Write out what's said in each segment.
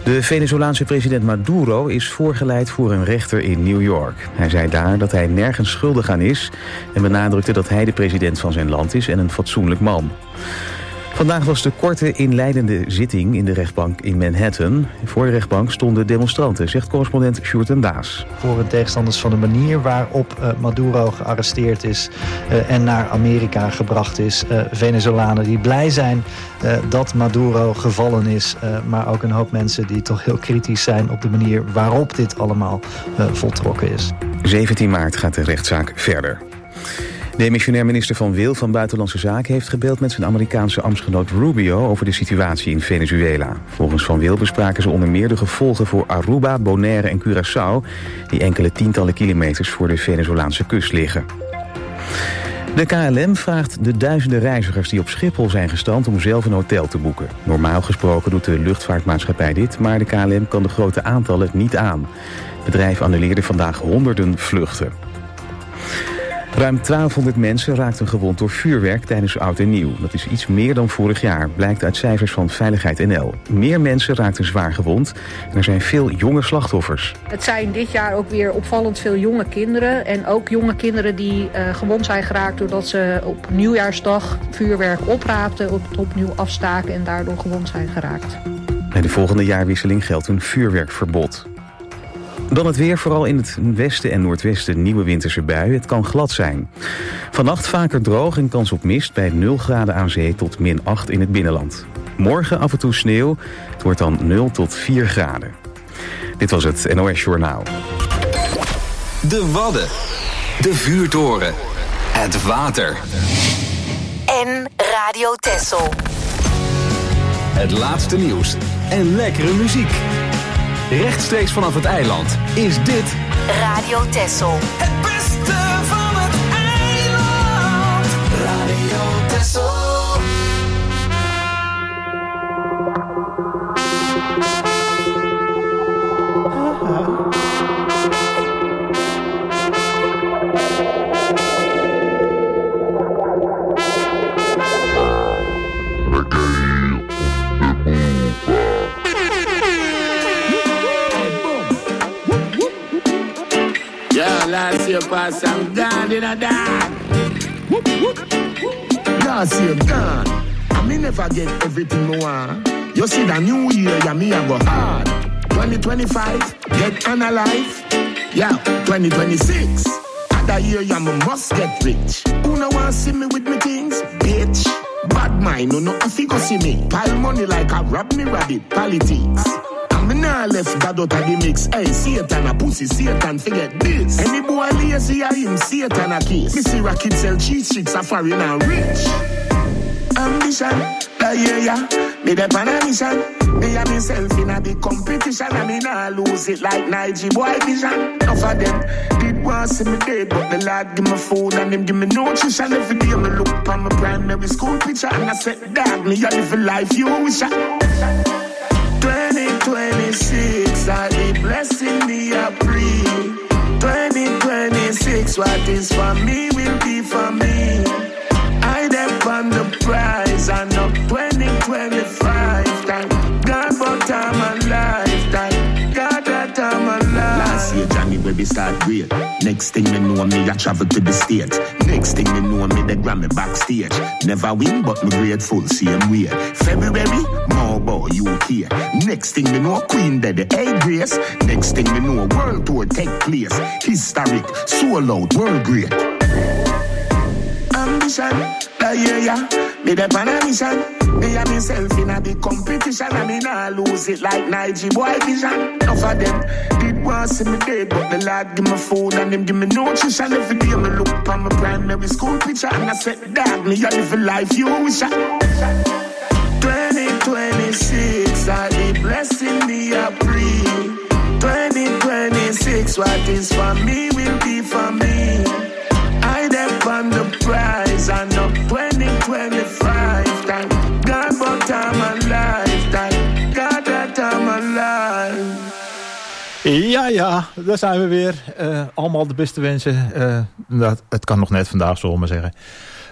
De Venezolaanse president Maduro is voorgeleid voor een rechter in New York. Hij zei daar dat hij nergens schuldig aan is en benadrukte dat hij de president van zijn land is en een fatsoenlijk man. Vandaag was de korte inleidende zitting in de rechtbank in Manhattan. Voor de rechtbank stonden demonstranten, zegt correspondent Sjoerd Daas. Voor de tegenstanders van de manier waarop Maduro gearresteerd is en naar Amerika gebracht is. Venezolanen die blij zijn dat Maduro gevallen is. Maar ook een hoop mensen die toch heel kritisch zijn op de manier waarop dit allemaal voltrokken is. 17 maart gaat de rechtszaak verder. De demissionair minister Van Wil van Buitenlandse Zaken heeft gebeld met zijn Amerikaanse ambtsgenoot Rubio over de situatie in Venezuela. Volgens Van Wil bespraken ze onder meer de gevolgen voor Aruba, Bonaire en Curaçao, die enkele tientallen kilometers voor de Venezolaanse kust liggen. De KLM vraagt de duizenden reizigers die op Schiphol zijn gestrand om zelf een hotel te boeken. Normaal gesproken doet de luchtvaartmaatschappij dit, maar de KLM kan de grote aantallen niet aan. Het bedrijf annuleerde vandaag honderden vluchten. Ruim 1200 mensen raakten gewond door vuurwerk tijdens Oud en Nieuw. Dat is iets meer dan vorig jaar, blijkt uit cijfers van Veiligheid NL. Meer mensen raakten zwaar gewond en er zijn veel jonge slachtoffers. Het zijn dit jaar ook weer opvallend veel jonge kinderen. En ook jonge kinderen die gewond zijn geraakt doordat ze op nieuwjaarsdag vuurwerk opraapten, opnieuw afstaken en daardoor gewond zijn geraakt. Bij de volgende jaarwisseling geldt een vuurwerkverbod. Dan het weer, vooral in het westen en noordwesten nieuwe winterse buien. Het kan glad zijn. Vannacht vaker droog en kans op mist bij 0 graden aan zee tot -8 in het binnenland. Morgen af en toe sneeuw. Het wordt dan 0 tot 4 graden. Dit was het NOS Journaal. De Wadden. De vuurtoren. Het water. En Radio Texel. Het laatste nieuws en lekkere muziek. Rechtstreeks vanaf het eiland is dit Radio Texel. Het beste van het eiland. Radio Texel. Last year pass and gone in a dark. Last year gone, and me never get everything me want. You see the new year, yeah, me a go hard. 2025, get analyzed. Yeah, 2026, other year, yeah, me must get rich. Who no want see me with me things, bitch? Bad mind, no have go see me. Pile money like a rob me rabbit, politics. Me nah left God out of the mix. Hey, Satan a pussy, Satan forget this. Any boy lazy, I him Satan a kiss. Me see rocket sell cheese sticks a foreign and rich. Ambition, yeah. Me the pan a mission. Me and myself in a big competition, and me nah lose it like Nige boy vision. Enough of them did want see me dead, but the Lord give me food and him give me nutrition. Every day me look on my primary school picture, and I said, dog, me a live a life you wish I. 2026, I be blessing me a pre. 2026, what is for me will be for me. I dep on the prize, and up 2025. Thank God for time and life. Thank God that I'm alive. Last year, Johnny baby start great. Next thing me know me, I travel to the States. Next thing me know me, they Grammy backstage. Never win, but me grateful, same way. February, more boy, UK. Next thing me know, Queen dead, the Grace. Next thing me know, world tour take place. Historic, sold out, world great. Ambition, yeah. Me the pan a mission. Me and myself in a big competition, and me nah lose it like Nige boy vision. Enough of them did want see me dead, but the Lord give me food and him give me nutrition. Every day me look on my primary school picture, and I said, dog, me a live a life you wish I. 2026, I be blessing me a pre. 2026, what is for me will be for me. I dep on the prize, and up 2025. Thank God for time and life. Thank God that I'm alive. Ja, daar zijn we weer. Allemaal de beste wensen. Het kan nog net vandaag, zullen we maar zeggen.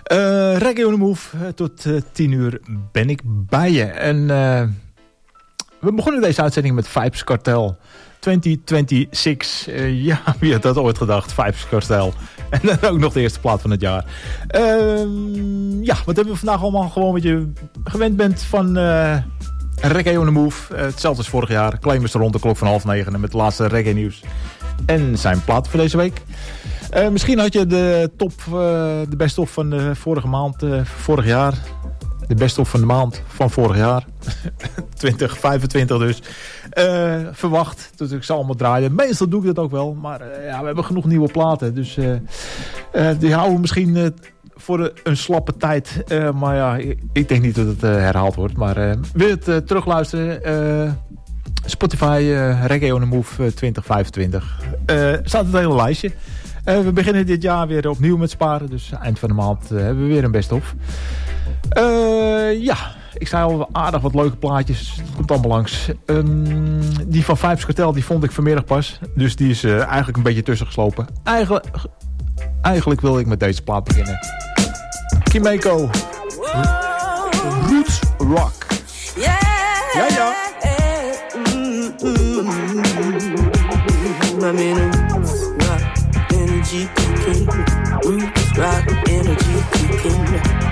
Reggae on the Move. Tot 10 uur ben ik bij je. En We begonnen deze uitzending met Vibes Cartel 2026. Ja, wie had dat ooit gedacht? Vibes Cartel. En dan ook nog de eerste plaat van het jaar. Ja, wat hebben we vandaag allemaal? Gewoon wat je gewend bent van Reggae on the Move. Hetzelfde als vorig jaar. Claim is er rond de klok van 8:30 met het laatste reggae nieuws. En zijn plaat voor deze week. Misschien had je de best-of van de vorige maand, vorig jaar. De best-of van de maand van vorig jaar. 2025 dus. Verwacht. Dus ik zal allemaal draaien. Meestal doe ik dat ook wel. Maar ja, we hebben genoeg nieuwe platen. Dus die houden we misschien voor een slappe tijd. Maar ja, ik denk niet dat het herhaald wordt. Maar wil je het terugluisteren? Spotify Reggae on the Move 2025. Staat het hele lijstje. We beginnen dit jaar weer opnieuw met sparen. Dus eind van de maand hebben we weer een best-of. Ja, ik zei al aardig wat leuke plaatjes. Het komt allemaal langs. Die van Vibes Cartel, die vond ik vanmiddag pas. Dus die is eigenlijk een beetje tussengeslopen. Eigenlijk wil ik met deze plaat beginnen. Kimeko. Roots Rock. Yeah. Ja, ja. I'm in a roots rock energy kicking. Roots rock energy kicking.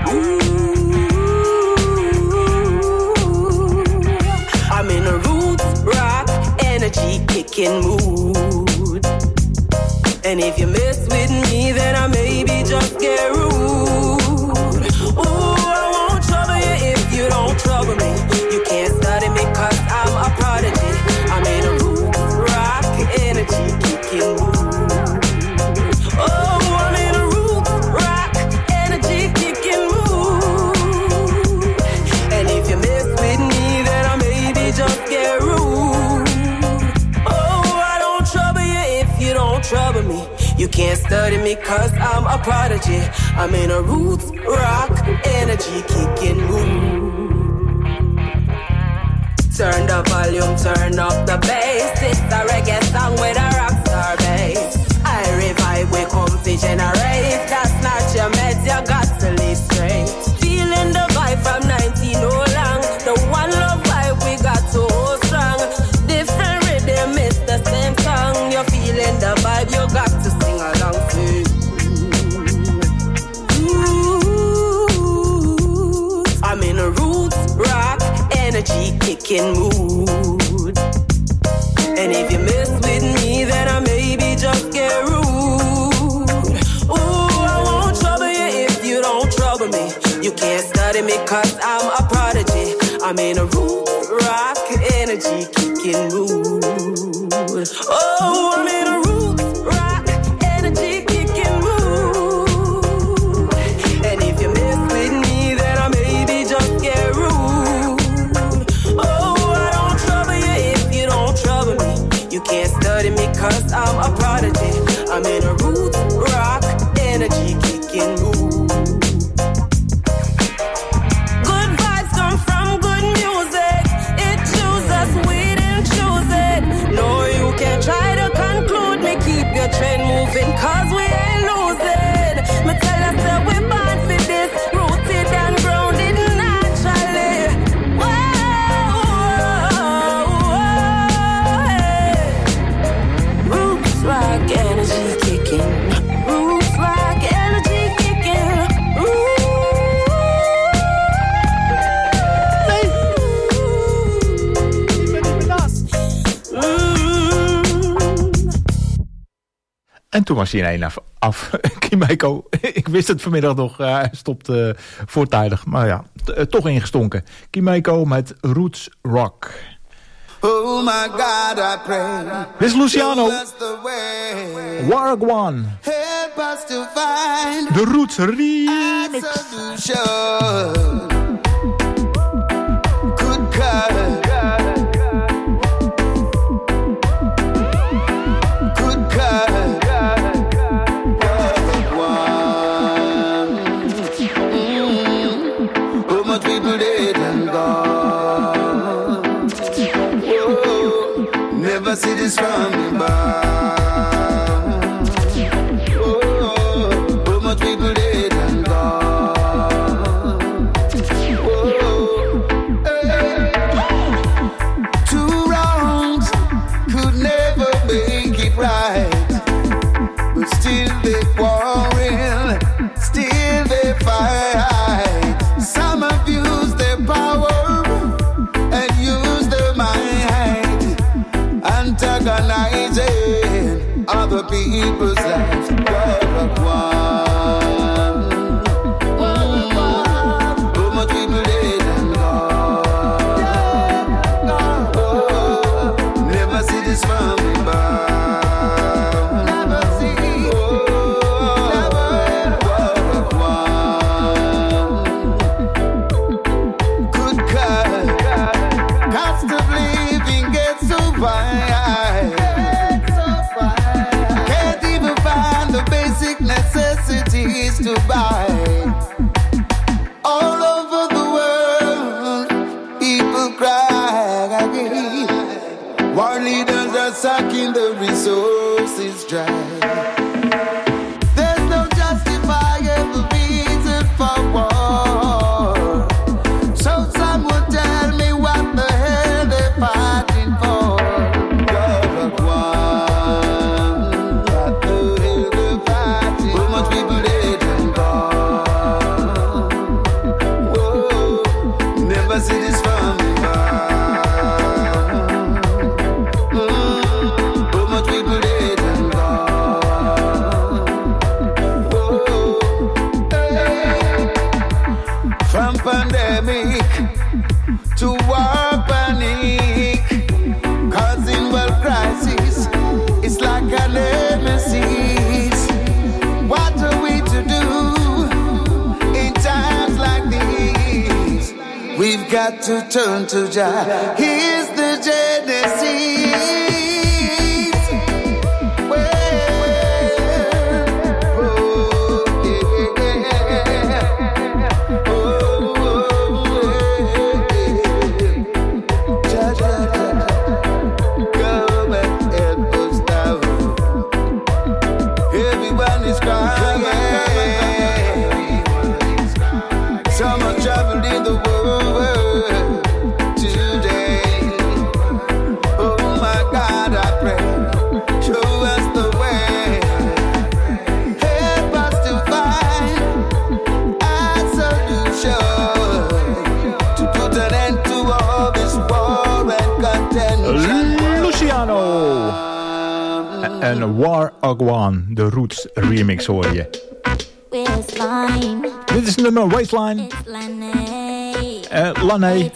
I'm in a roots rock energy kicking mood. And if you mess with me, then I maybe just get rude. Ooh, I won't trouble you if you don't trouble me. You can't study me 'cause I'm a prodigy. I'm in a roots rock energy kicking mood. Oh, I'm in a roots rock energy kicking mood. And if you mess with me, then I maybe just get rude. Oh, I don't trouble you if you don't trouble me. You can't study me 'cause I'm a prodigy. I'm in a roots rock energy kicking mood. Turn the volume, turn up the bass. It's a reggae song with a rockstar bass. I revive, we come to generate. That's not your meds, you got to live straight. Feeling the vibe from 19 oh long. The one love vibe we got to hold strong. Different rhythm, it's the same song. You're feeling the vibe, you got to sing along to. I'm in a roots rock energy kicking mood. And if you mess with me, then I maybe just get rude. Ooh, I won't trouble you if you don't trouble me. You can't study me 'cause I'm a prodigy. I'm in a roots rock energy kicking mood. Oh, I'm in a roots rock energy kicking mood. And if you mess with me, then I maybe just get rude. Oh, I don't trouble you if you don't trouble me. You can't study me 'cause I'm a prodigy. I'm in a roots rock energy kicking mood. Good vibes come from good music. It chooses, we didn't choose it. No, you can't try to conclude me. Keep your train moving 'cause we ain't losing. Me tell you that we're born for this. Rooted and grounded naturally. Roots rock energy kicking. Roots rock energy kicking. En toen was hij in één af. Kimeko, ik wist het vanmiddag nog. Hij stopt voortijdig. Maar ja, toch ingestonken. Kimeko met Roots Rock. Oh my God, I pray. Dit is Luciano. Waragwan. Help us to find De Roots remix. a solution. Good God. Good God. Oh, much people dead and gone. Oh, never see this from me back. People dead and gone. Whoa, hey. people's lives. God, so much people dead and gone. Never see this family bound. Never see. Good God, cost of living gets so high. Can't even find the basic necessities to buy. All over the world, people cry. War leaders are sucking the resources dry. There's no justifiable reason for war. So some would tell me what the hell they're fighting for. God, what the hell they're fighting for. So much people dead and gone. Whoa, never see this family bound. So much people dead and gone. Whoa, hey. From pandemic to war panic, causing world crisis. It's like a nemesis. What are we to do in times like these? We've got to turn to Jah. Here's the Genesis. Everyone is crying. So much trouble in the world today. Oh my God, I pray, show us the way. Help us to find a solution to put an end to all this war and contention. Luciano. En War Agwan, de Roots remix hoor je. Dit is nummer Waistline. Lane.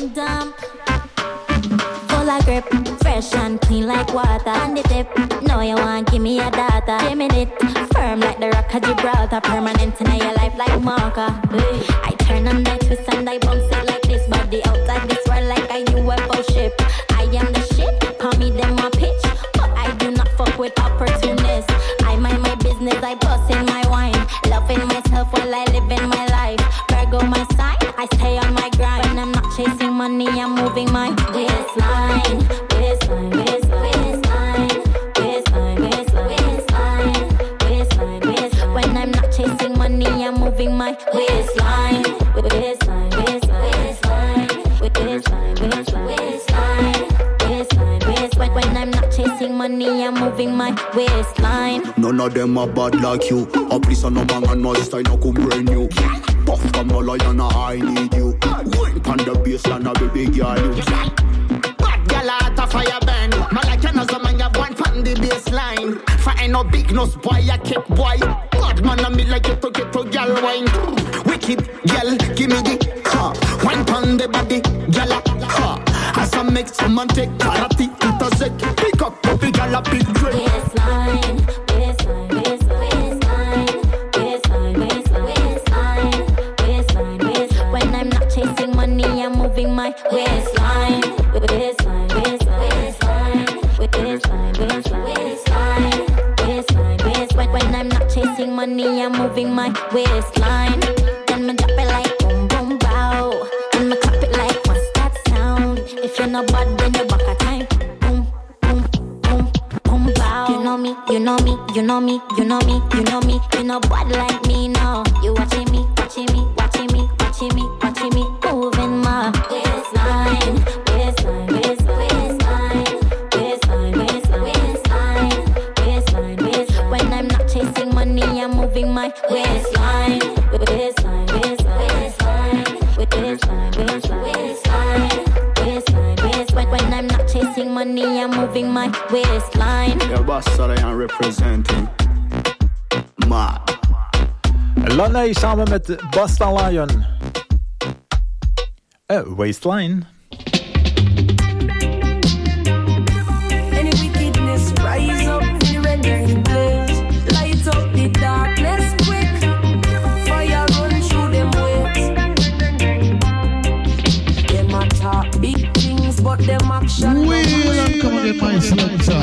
Full of grip, fresh and clean like water. On the tip, know you want give me a data. Give me it, firm like the rock of Gibraltar. Permanent in your life like marker. I turn on that twist and I bounce it like this. Body outside this world like a UFO ship. I am the shit, call me them a pitch. But I do not fuck with opportunists. I mind my business, I bust in my wine. Loving myself while I live in my life. Virgo my sign, I stay on my grind. When I'm not chasing money, I'm moving my waistline. Waistline, waistline, waistline, waistline, waistline, waistline, waistline. When I'm not chasing money, I'm moving my waistline. Waistline, waistline, waistline, waistline, waistline, waistline, waistline. When I'm not chasing money, I'm moving my waistline. None of them are bad like you. A piece of no bang and my style no come brand new. Puff come no lion, I need you. Went on the baseline, a baby girl you. Bad girl out of fire burn. Man like another man, you want on the baseline. Fire no big nose boy, a kick boy. Bad man a me like you to get to girl wine. Wicked girl, give me the wine on the body, girl as I make someone take karate to the sec. Pick up, baby girl a big drink. Waistline, waistline, waistline, waistline, waistline, waistline, waistline, waistline. When I'm not chasing money, I'm moving my waistline. Waistline, waistline, waistline, waistline, waistline, waistline, waistline, waistline. When I'm not chasing money, I'm moving my waistline. Then me drop it like boom boom bow. Then me clap it like what's that sound? If you're not bad, then you're back at time. Boom boom boom boom bow. You know me, you know me, you know me, you know me, you know me. You know bad like me now. You watching me, watching me, watching me, watching me, watching me, moving my waistline, waistline, waistline, waistline, waistline, waistline, waistline, waistline. When I'm not chasing money, I'm moving my waistline, waistline, waistline, waistline, waistline, waistline, waistline, waistline, waistline. When I'm not chasing chasing money, I'm moving my waistline. Your boss sorry I'm representing. Mad. Lane samen met Basta Lion. Waistline. Any wickedness rise up, the red blaze. Light up the darkness quick. Fire run through them waves. Them attack big things, but them action. Well, come on, my selector.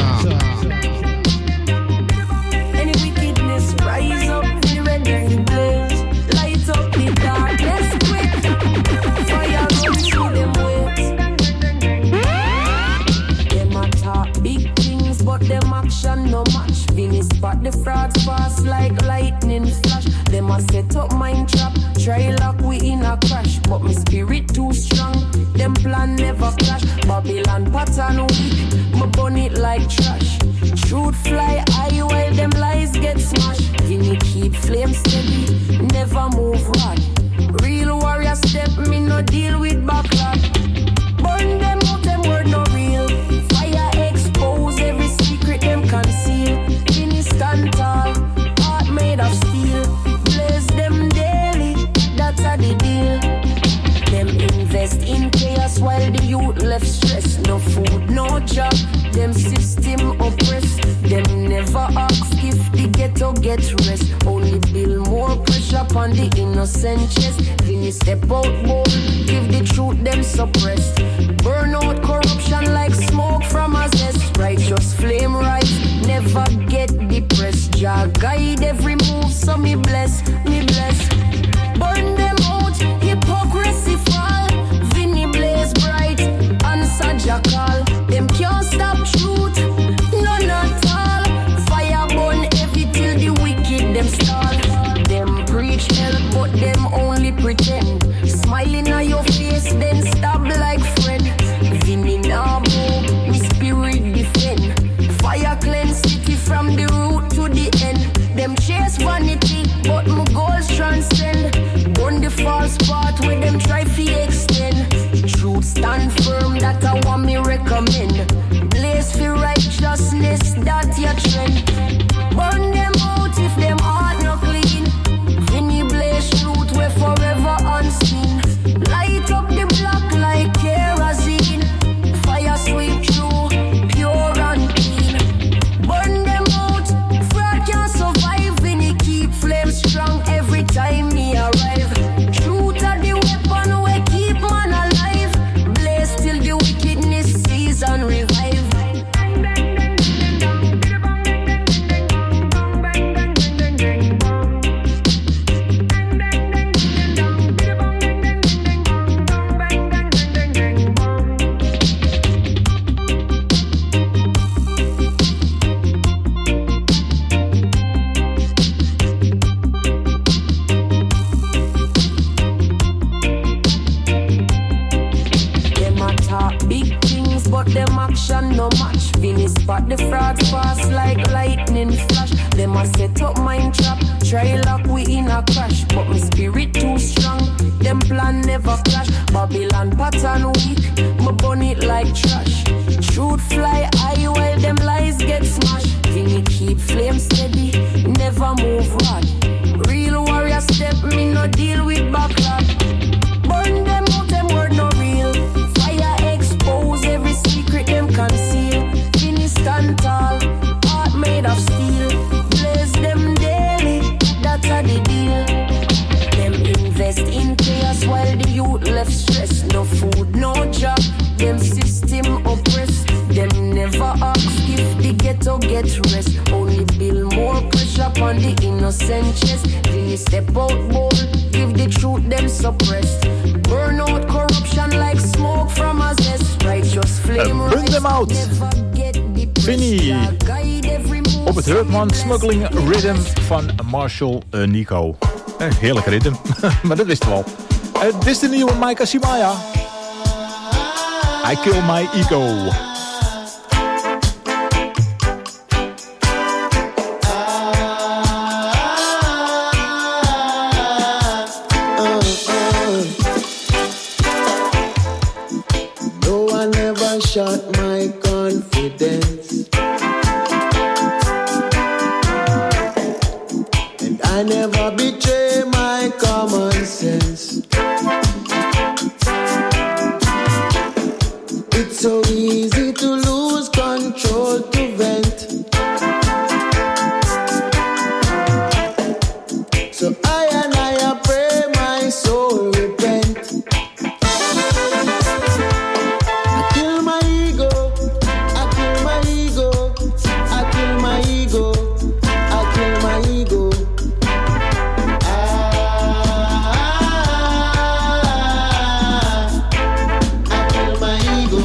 Any wickedness rise up, the red blaze. Light up the darkness quick. Fire run through them waves. Them attack big things, but them action no match. Vinny spot the frauds fast like lightning flash. Them a set up mind trap, try lock we in a crash. But my spirit too strong, them plan never clash. Babylon pattern weak, my burn it like trash. Truth fly high while them lies get smashed. Vinny keep flame steady, never move rod. Real warrior step, me no deal with backlog. Burn them out, them word no real. Fire expose every secret them conceal. Vinny stand tall, heart made of steel. Blaze them daily, that's a the deal. Them invest in chaos while the youth left stress. No food, no job, them system oppressed. Them never ask if the ghetto get rest. Only build more pressure upon the innocent chest. Vinny step out bold, give the truth them suppressed. Burn out corruption like smoke from a zest. Righteous flame rise, never get depressed. Jah guide every move, so me bless, me bless. Burn them out, hypocrisy fall. Vinny blaze bright, answer Jah call. Them can't stop truth, none at all. Fire burn heavy till the wicked them stall. Them preach hell, but them only pretend. Smiling at your face, then stab like friend. Vinny now move, me spirit defend. Fire cleanse city from the root to the end. Them chase vanity, but my goals transcend. Burn the false path where them try to extend. Truth stand firm, that I want me recommend. Blaze for righteousness, that your trend. Burn them out if them heart no clean. Vinny blaze truth, we forever unseen. Light up the block like kerosene. Fire sweep through, pure and clean. Burn them out, fraud can't survive. Vinny keep flame strong every time me arrive. Truth are the weapon we keep man alive. Blaze till the wickedness cease and revive. Them action no match. Vinny spot the frauds fast like lightning flash. Them a set up mind trap, try lock we in a crash. But my spirit too strong, them plan never clash. Babylon pattern weak, my burn it like trash. Truth fly high while them lies get smashed. Vinny keep flame steady, never move rod. Real warrior step, me no deal with backlog. Burn them out, them word no real. Fire expose every secret them conceal. Vinny stand tall, heart made of steel. Blaze them daily, that's a the deal. Them invest in chaos while the youth left stress. No food, no job, them system oppressed. Them never ask if the ghetto get rest. Only build more pressure upon the innocent chest. Vinny step out bold, give the truth them suppressed. Burn out corruption like smoke from a zest. Righteous flame bring them out. Vinny op het Hurtman Smuggling Rhythm van Marshall Nico. Heerlijk ritme, maar dat wisten we al. Dit is de nieuwe Micah Simaya. I Kill My Ego. Shot my confidence. And I never betray my common sense. It's so easy to lose control, to vent. So I pray my soul repent. I kill my ego, I kill my ego, I kill my ego, I kill my ego. I kill my ego.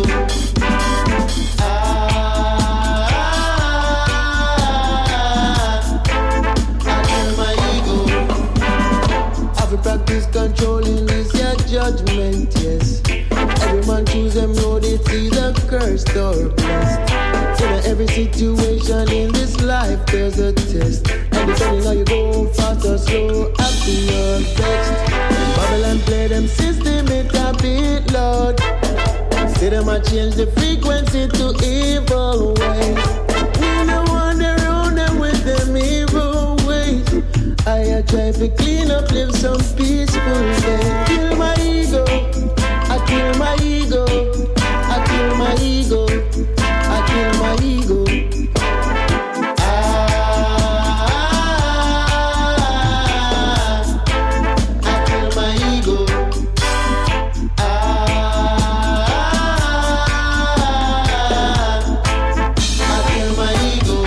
Practice controlling is your judgment, yes. Every man choose them road, it's either cursed or blessed. In every situation in this life, there's a test. And depending how you go, fast or slow, after your best. When Babylon play them system, it a bit loud. See them a change the frequency to evil ways. We don't wander around them with them evil ways. I try to clean up, live some peaceful day. Kill my ego, I kill my ego, I kill my ego, I kill my ego. I kill my ego. I kill my ego.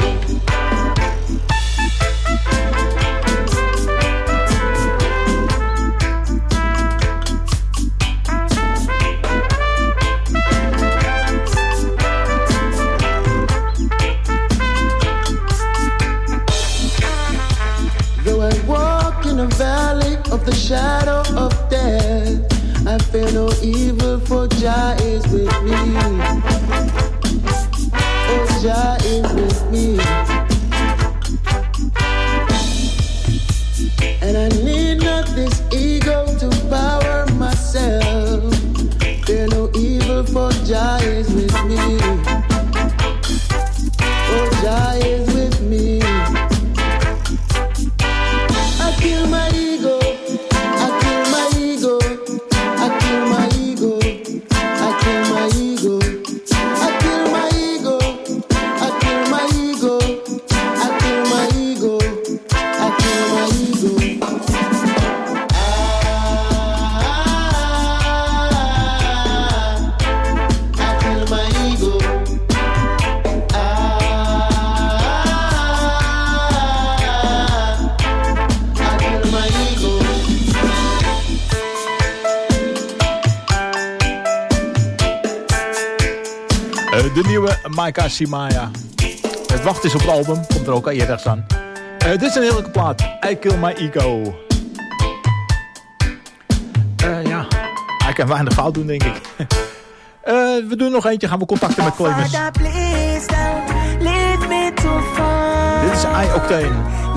The valley of the shadow of death, I fear no evil, for Jah is with me. Oh, Jah is with me. And I need not this ego to power myself. Fear no evil, for Jah is with me. Oh, Jah is with me. I kill my ego, I kill my ego, I kill my ego, I kill my ego, I kill my ego, I kill my ego, I kill my ego, I kill my ego. I kill my ego. De nieuwe Maika Simaya. Het wacht is op het album. Komt er ook al eerder aan. Dit is een heerlijke plaat. I Kill My Ego. Ja. Hij kan weinig fout doen, denk ik. We doen nog eentje. Gaan we contacten met Clemens. Dit is I-Octane.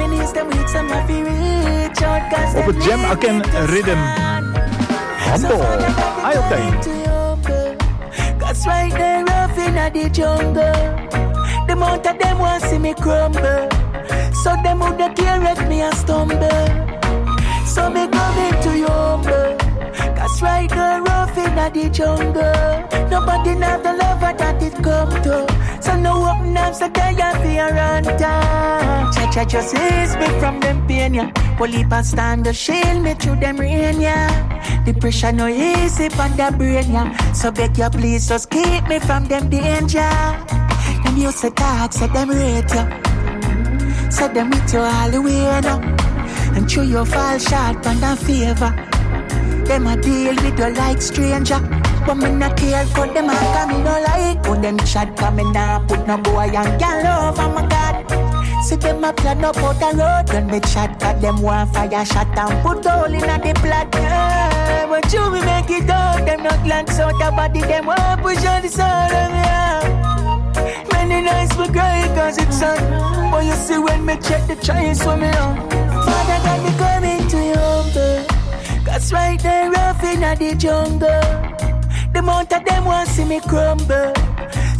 Op het Jam Aken Rhythm. Handel. I-Octane. Cause right there rough in the jungle, the amount of them want see me crumble. So them woulda care if me a stumble. So me coming to you humble. Cause right there rough in the jungle, nobody have the lover that it come to. So no open up so they have to run down. Cha-cha just ease me from them pain, yeah. Holy pan stand to shield me through them rain, yeah. The pressure no easy on the brain, yeah. So beg you please just keep me from them danger. Them used to talk, say them rate you. Say them with you all the way now. And through you fall short on the favor. Them a deal with you like stranger. But me not care for them a come me no like. Put them chat come me nah put no boy and girl over my God. See them a plan up out the road. When me chat got them one fire shot and put all in a the plot. Yeah, but you we make it out. Them not glance out the body. Them want push on the soul of me. Many nights we cry cause it's sun. But you see when me check the choice for me on. Father got me coming to you humble. Cause right there rough in the jungle, the amount of them want see me crumble.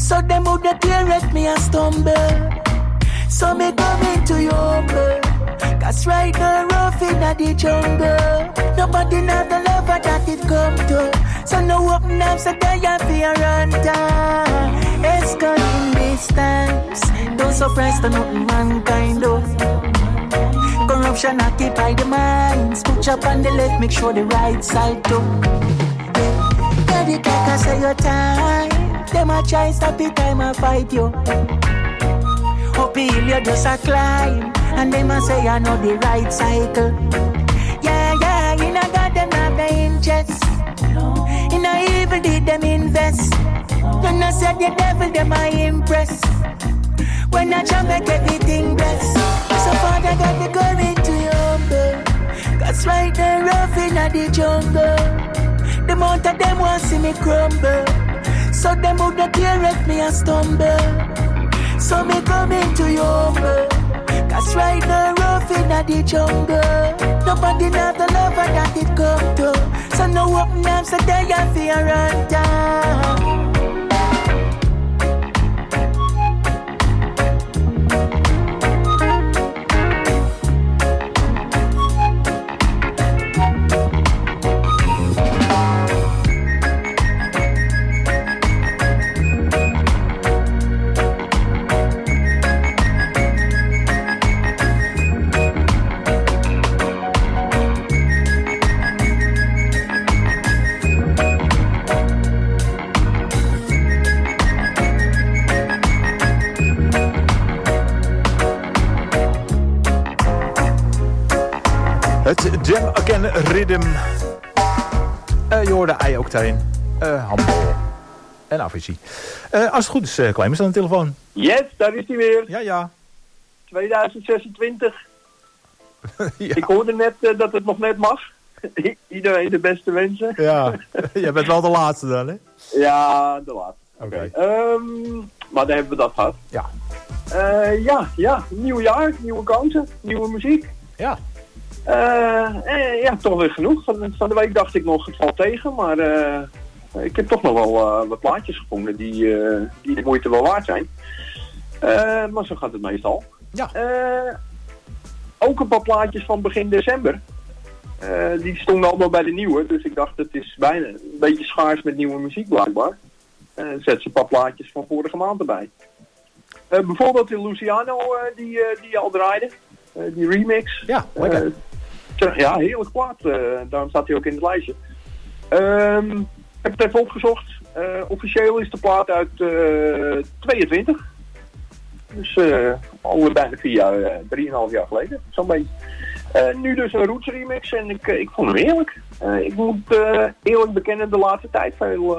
So them woulda tear at me and stumble. So me coming to you humble. Cause right now rough inna the jungle. Nobody know the lover that it come to. So no open up so they have fear run down. It's gone in these times. Don't surprise to nothing mankind do. Corruption occupy the minds. Put up on the left, make sure the right side too. Daddy Kaka say your time. Them a try stop the time I fight you. Uphill you just a climb. And them a say I know the right cycle. Yeah, you know God them have the interest. In a evil deed them invest. You know say the devil them a impress. When I try make everything bless. So Father God me coming to you humble. Cause right now rough inna the jungle. The amount of them want see me crumble. So them woulda tear at me and stumble. So me coming to you humble. Cause right now rough inna the jungle. Nobody know the lover that it come to. So no open arms so they have fear run down. Het Jam Again Rhythm. Je hoorde Eye-Octane, Handbal en Avicii. Als het goed is, Clemens aan de telefoon. Yes, daar is hij weer. Ja. 2026. Ja. Ik hoorde net dat het nog net mag. Iedereen de beste wensen. Ja, jij bent wel de laatste dan, hè? Ja, de laatste. Oké. Maar dan hebben we dat gehad. Ja. Ja, nieuw jaar, nieuwe kansen, nieuwe muziek. Ja. Ja, toch weer genoeg. Van de week dacht ik nog, het valt tegen, maar ik heb toch nog wel wat plaatjes gevonden die de moeite wel waard zijn. Maar zo gaat het meestal. Ja. Ook een paar plaatjes van begin december. Die stonden allemaal bij de nieuwe, dus ik dacht het is bijna een beetje schaars met nieuwe muziek blijkbaar. Zet ze een paar plaatjes van vorige maand erbij. Bijvoorbeeld in Luciano, die al draaide. Die remix. Ja, lekker. Ja, heerlijk plaat. Daarom staat hij ook in het lijstje. Heb het even opgezocht. Officieel is de plaat uit 22. Dus al bijna 3,5 jaar geleden. Zo'n beetje. Nu dus een Roots remix en ik vond hem heerlijk. Ik moet eerlijk bekennen, de laatste tijd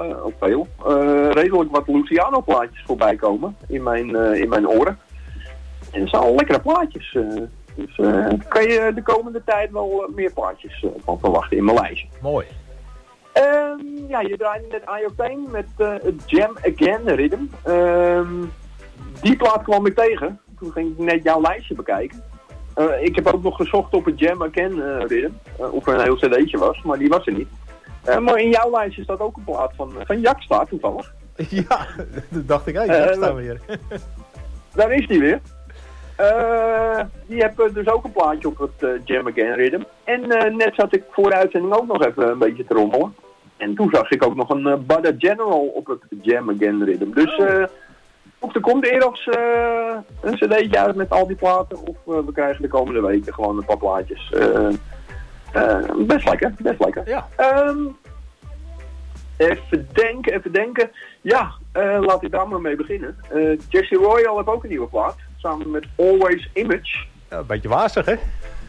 redelijk wat Luciano plaatjes voorbij komen in mijn oren. En het zijn al lekkere plaatjes. Dus kan je de komende tijd wel meer plaatjes van verwachten in mijn lijstje. Mooi. Ja, je draaide net Eye-Octane met het Jam Again Rhythm. Die plaat kwam ik tegen. Toen ging ik net jouw lijstje bekijken. Ik heb ook nog gezocht op het Jam Again Rhythm. Of er een heel cd'tje was, maar die was er niet. Maar in jouw lijstje staat ook een plaat van Jakstra toevallig. Ja, dat dacht ik eigenlijk. Daar staan we hier. Daar is die weer. Die heb dus ook een plaatje op het Jam Again Rhythm. En net zat ik voor de uitzending ook nog even een beetje te rommelen. En toen zag ik ook nog een Bada General op het Jam Again Rhythm. Dus of er komt eerder een cd'tje uit met al die platen. Of we krijgen de komende weken gewoon een paar plaatjes. Best lekker. Ja. Even denken. Ja, laat ik daar maar mee beginnen. Jesse Royal heeft ook een nieuwe plaat. Samen met Always Image. Ja, een beetje wazig, hè?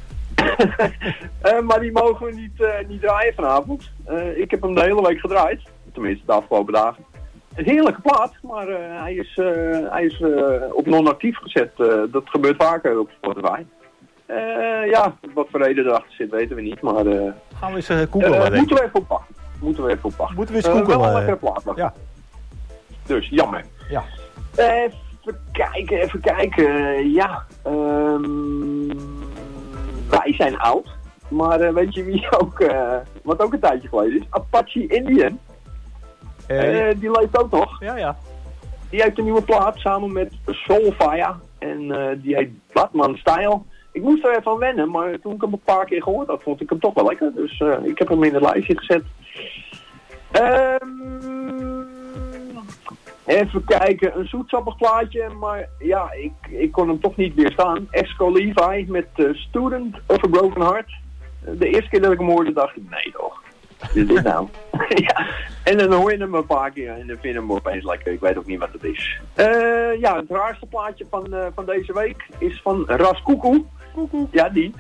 Maar die mogen we niet draaien vanavond. Ik heb hem de hele week gedraaid. Tenminste, de afgelopen dagen. Een heerlijke plaat, maar hij is op non-actief gezet. Dat gebeurt vaker op Spotify. Ja, wat voor reden erachter zit, weten we niet. Maar, gaan we eens googlen. Moeten we even oppakken. Moeten we eens googlen. Wel een lekkere plaat. Ja. Dus, jammer. Ja. Even kijken. Ja. Wij zijn oud. Maar weet je wie ook, wat ook een tijdje geleden is? Apache Indian. Die leeft ook nog. Ja. Die heeft een nieuwe plaat samen met Soulfire. En die heet Batman Style. Ik moest er even aan wennen, maar toen ik hem een paar keer gehoord had, vond ik hem toch wel lekker. Dus ik heb hem in het lijstje gezet. Even kijken, een zoetsappig plaatje, maar ja, ik kon hem toch niet weerstaan. Esco Levi met Student of a Broken Heart. De eerste keer dat ik hem hoorde, dacht ik, nee toch. Wat is dit nou? Ja. En dan hoor je hem een paar keer en dan vind je hem opeens lekker. Ik weet ook niet wat het is. Ja, het raarste plaatje van deze week is van Ras Koekoe. Ja, die.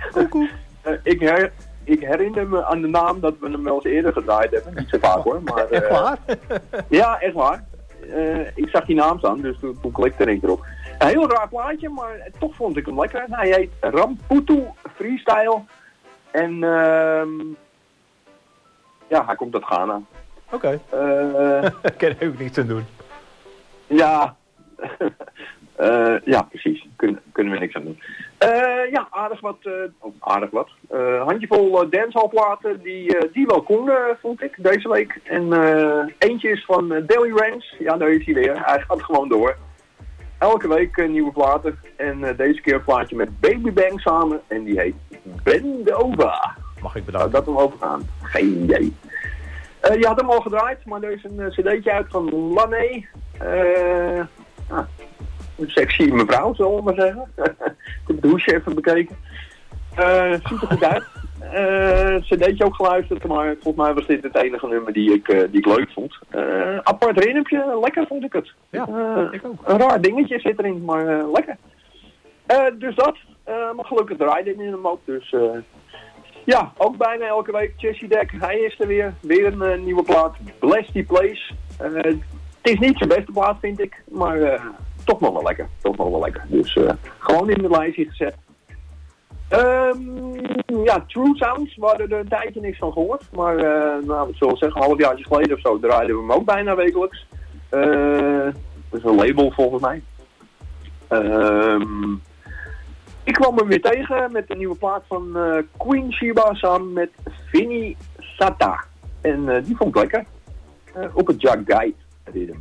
Ik herinner me aan de naam dat we hem wel eens eerder gedraaid hebben. Niet zo vaak hoor. Maar, echt waar? Ja, echt waar. Ik zag die naam staan, dus toen klikte ik erop. Een heel raar plaatje, maar toch vond ik hem lekker. Hij heet Ramputu Freestyle. En ja, hij komt uit Ghana. Oké. Daar kan je ook niets aan doen. Ja. Ja, precies. Kunnen we niks aan doen. Ja, aardig wat. Handjevol dancehallplaten die wel konden, vond ik, deze week. En eentje is van Daily Ranks. Ja, daar is hij weer. Hij gaat gewoon door. Elke week nieuwe platen. En deze keer een plaatje met Baby Bang samen. En die heet Bend Over. Mag ik bedanken? Dat hem overgaan. Geen idee. Je had hem al gedraaid, maar er is een cd'tje uit van Lané. Een sexy mevrouw, zullen we maar zeggen. Ik heb de hoesje even bekeken. Ziet er goed uit. Cd'tje ook geluisterd, maar volgens mij was dit het enige nummer die ik leuk vond. Apart rinnertje, lekker vond ik het. Ja, ik ook. Een raar dingetje zit erin, maar lekker. Dus dat. Maar gelukkig draaide in hem ook, dus... ja, ook bijna elke week Chessie Deck. Hij is er weer. Weer een nieuwe plaat. Bless the Place. Het is niet zijn beste plaat, vind ik. Maar toch nog wel lekker. Dus gewoon in de lijstje gezet. Ja, True Sounds. We hadden er een tijdje niks van gehoord. Maar nou, ik zal zeggen, een halfjaartje geleden of zo draaiden we hem ook bijna wekelijks. Dat is een label volgens mij. Ik kwam hem weer tegen met een nieuwe plaat van Queen Sheba samen met Vinnie Sata. En die vond ik lekker. Op het Jack Guide rhythm.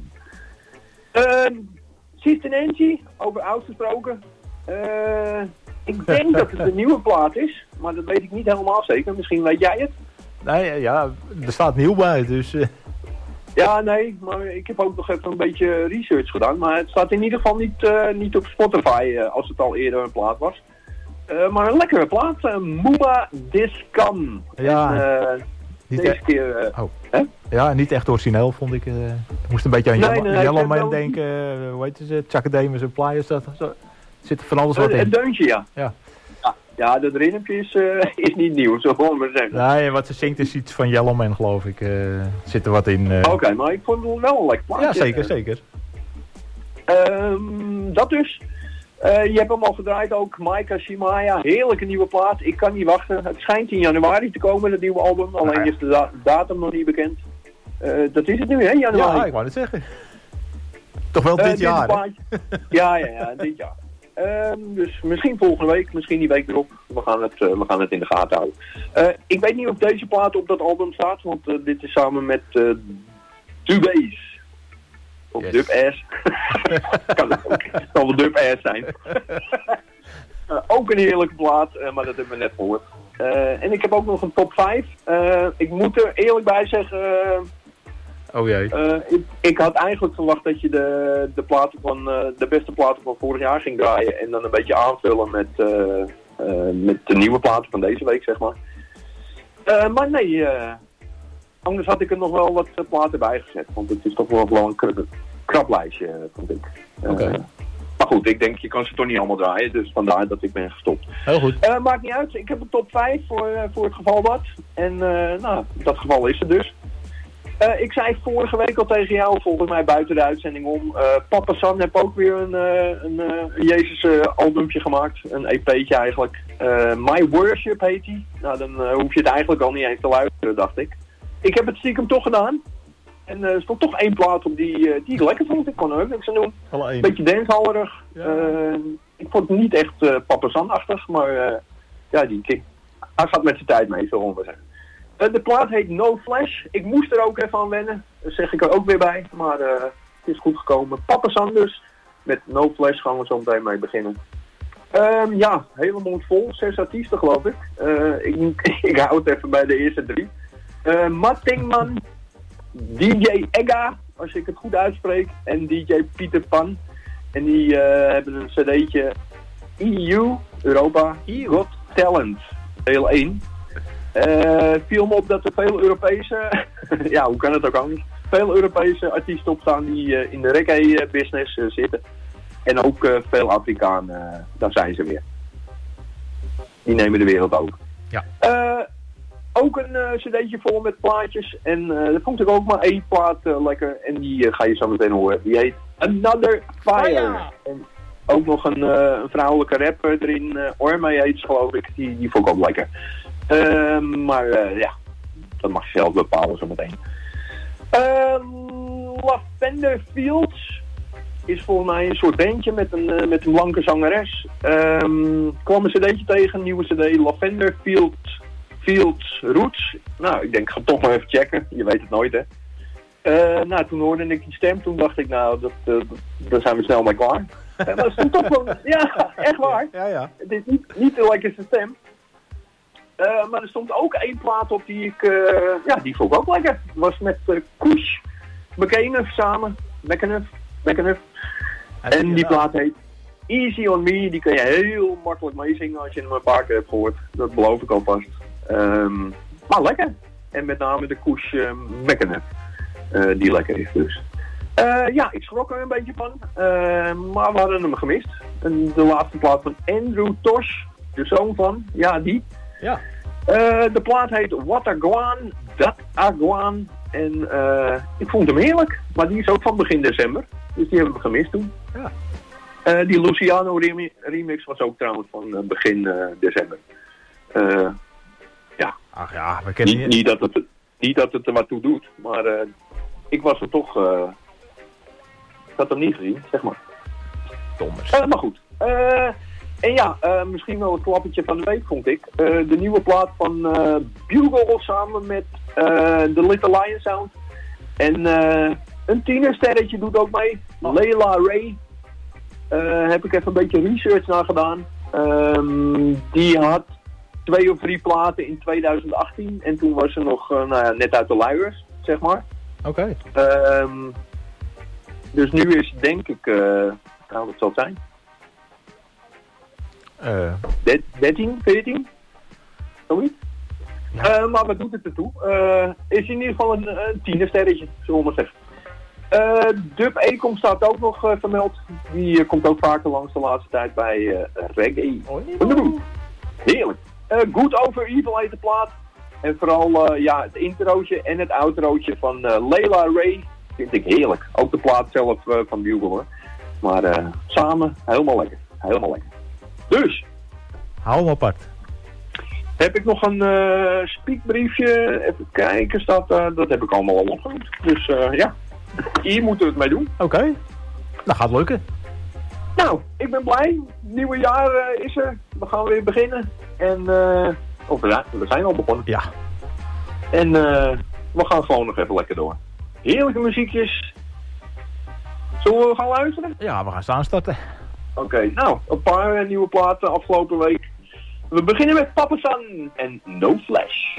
Sister Nancy, over oud gesproken. Ik denk dat het een nieuwe plaat is, maar dat weet ik niet helemaal zeker. Misschien weet jij het? Nee, ja, er staat nieuw bij, dus... Ja, nee, maar ik heb ook nog even een beetje research gedaan. Maar het staat in ieder geval niet op Spotify als het al eerder een plaat was. Maar een lekkere plaat. Muma Discam. Ja, en, deze keer... Ja, niet echt origineel vond ik. Ik moest een beetje aan Yellowman denken. Hoe heet ze? Chakademus en Pliers. Er zit van alles wat in. Het deuntje, ja. Ja, dat rinnertje is niet nieuw, zo gewoon maar zeggen. Nee, wat ze zingt is iets van Yellowman, geloof ik. Zit er wat in. Oké, maar ik vond het wel een lekker plaatje. Ja, zeker, zeker. Dat dus. Je hebt hem al gedraaid ook, Maika Shimaya. Heerlijke nieuwe plaat. Ik kan niet wachten. Het schijnt in januari te komen, het nieuwe album. Alleen is de datum nog niet bekend. Dat is het nu, hè, januari? Ja, ik wou het zeggen. Toch wel dit jaar, Ja, dit jaar. Dus misschien volgende week, misschien die week erop. We gaan het in de gaten houden. Ik weet niet of deze plaat op dat album staat, want dit is samen met Dubays. Of Dub Ass. Kan het ook. Het zal wel Dub Ass zijn. Ook een heerlijke plaat, maar dat hebben we net gehoord. En ik heb ook nog een top 5. Ik moet er eerlijk bij zeggen... oh jee. Ik had eigenlijk verwacht dat je de beste platen van vorig jaar ging draaien. En dan een beetje aanvullen met de nieuwe platen van deze week, zeg maar. Maar nee... Anders had ik er nog wel wat platen bij gezet. Want het is toch wel een kraplijstje, vond ik. Maar goed, ik denk, je kan ze toch niet allemaal draaien. Dus vandaar dat ik ben gestopt. Heel goed. Maakt niet uit. Ik heb een top 5 voor het geval wat. En nou, dat geval is het dus. Ik zei vorige week al tegen jou, volgens mij buiten de uitzending om. Papa San heeft ook weer een Jezus albumpje gemaakt. Een EP'tje eigenlijk. My Worship heet die. Nou, dan hoef je het eigenlijk al niet eens te luisteren, dacht ik. Ik heb het stiekem toch gedaan. En er stond toch één plaat op die ik lekker vond. Ik kon er ook niks aan doen. Een beetje dancehallerig. Ja. Ik vond het niet echt Papa San-achtig. Maar ja, hij gaat met zijn tijd mee, zullen we zeggen. De plaat heet No Flash. Ik moest er ook even aan wennen. Dat zeg ik er ook weer bij. Maar Het is goed gekomen. Papa Sanders met No Flash gaan we zo meteen mee beginnen. Ja, hele mond vol. 6 artiesten geloof ik. Ik hou het even bij de eerste 3. Mattingman, DJ Egga, als ik het goed uitspreek, en DJ Pieter Pan. En die hebben een cd'tje EU, Europa, Got Talent, deel 1. Viel me op dat er veel Europese, ja hoe kan het ook anders, veel Europese artiesten opstaan die in de reggae-business zitten. En ook veel Afrikanen, daar zijn ze weer. Die nemen de wereld over. Ja. Ook een cd'tje vol met plaatjes. En dat vond ik ook maar 1 plaat lekker. En die ga je zo meteen horen. Die heet Another Fire. En ook nog een vrouwelijke rapper erin. Orme heet ze geloof ik. Die vond ik ook lekker. Maar ja, dat mag je zelf bepalen zo meteen. Lavender Fields is volgens mij een soort bandje met een blanke zangeres. Kwam een cd'tje tegen, een nieuwe cd, Lavender Fields Roots. Nou, ik denk, ik ga toch maar even checken. Je weet het nooit, hè. Nou, toen hoorde ik die stem. Toen dacht ik, nou, daar zijn we snel mee klaar. Maar dat stond toch wel... Ja, echt waar. Ja. Het is niet de lekkerste stem. Maar er stond ook 1 plaat op die ik... ja, die vond ik ook lekker. Het was met Kush McKenna samen. McKenna. En die plaat heet Easy On Me. Die kan je heel makkelijk meezingen als je hem een paar keer hebt gehoord. Dat beloof ik alvast. Maar lekker. En met name de Kush McKenna. Die lekker is dus. Ja, ik schrok er een beetje van. Maar we hadden hem gemist. En de laatste plaat van Andrew Tosh. De zoon van. Ja, die. Ja. De plaat heet What A Guan, Dat A Guan. En ik vond hem heerlijk. Maar die is ook van begin december. Dus die hebben we gemist toen. Ja. Die Luciano remix was ook trouwens van begin december. Ja. Ach ja, we kennen niet dat het er wat toe doet. Maar ik was er toch... ik had hem niet gezien, zeg maar. Dommers. Maar goed. En ja, misschien wel het klappertje van de week vond ik. De nieuwe plaat van Bugle samen met The Little Lion Sound. En een tienersterretje doet ook mee. Layla Ray. Heb ik even een beetje research naar gedaan. Die had 2 of 3 platen in 2018. En toen was ze nog net uit de luiers, zeg maar. Oké. Dus nu is denk ik... nou, wat zal het zijn? 13, 14? Zoiets? Ja. Maar wat doet het ertoe? Is in ieder geval een tienersterretje, zullen we maar zeggen. Dub Ecom staat ook nog vermeld. Die komt ook vaker langs de laatste tijd bij reggae. Heerlijk. Good Over Evil heet de plaat. En vooral ja, het introotje en het outrootje van Layla Ray vind ik heerlijk. Ook de plaat zelf van Bugle hoor. Maar samen helemaal lekker. Helemaal lekker. Dus. Hou hem apart. Heb ik nog een speakbriefje. Even kijken, staat daar. Dat heb ik allemaal al opgenoemd. Dus ja, hier moeten we het mee doen. Oké. Dat gaat lukken. Nou, ik ben blij. Het nieuwe jaar is er. We gaan weer beginnen. En, we zijn al begonnen. Ja. En we gaan gewoon nog even lekker door. Heerlijke muziekjes. Zullen we gaan luisteren? Ja, we gaan staan starten. Oké, nou, een paar nieuwe platen afgelopen week. We beginnen met Papa San en No Flash.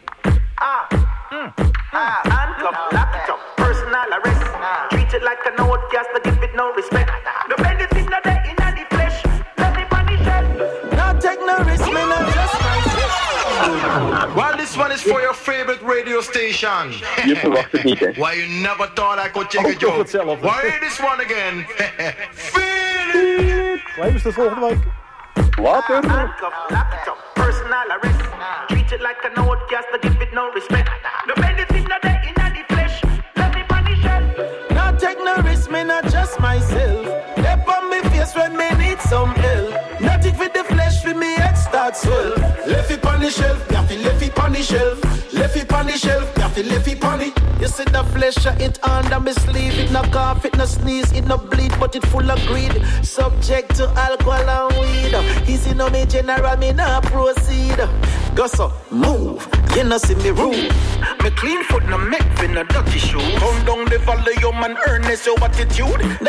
Handcuff, lock it up, personal arrest. Treat it like an outcast, but give it no respect. The benefit not there in the flesh. Let me punish it. Not take no risk, man, I just myself. Well, this one is for your favorite radio station. Je verwacht het niet, hè? Why you never thought I could take a joke? Why this one again? Feel it! Blijven ze de volgende week. Later. Handcuff, lock it up, personal arrest. Treat it like an outcast, but give it no respect. The benefit not there in the flesh. Let me punish it. Not take no risk, man, I just myself. Step on me face when me need some help. Nothing for the flesh, for me head start swell. Left it on the shelf, gaffy left it on the shelf. Left it on the shelf, gaffy left it on it. You see the flesh, it under me sleeve. It no cough, it no sneeze, it no bleed, but it full of greed. Subject to alcohol and weed. Easy no me general, me not proceed. Go so, move, you know see me rude. Me clean foot, no make for no dirty shoes. Come down the valley, your man earnest your attitude. The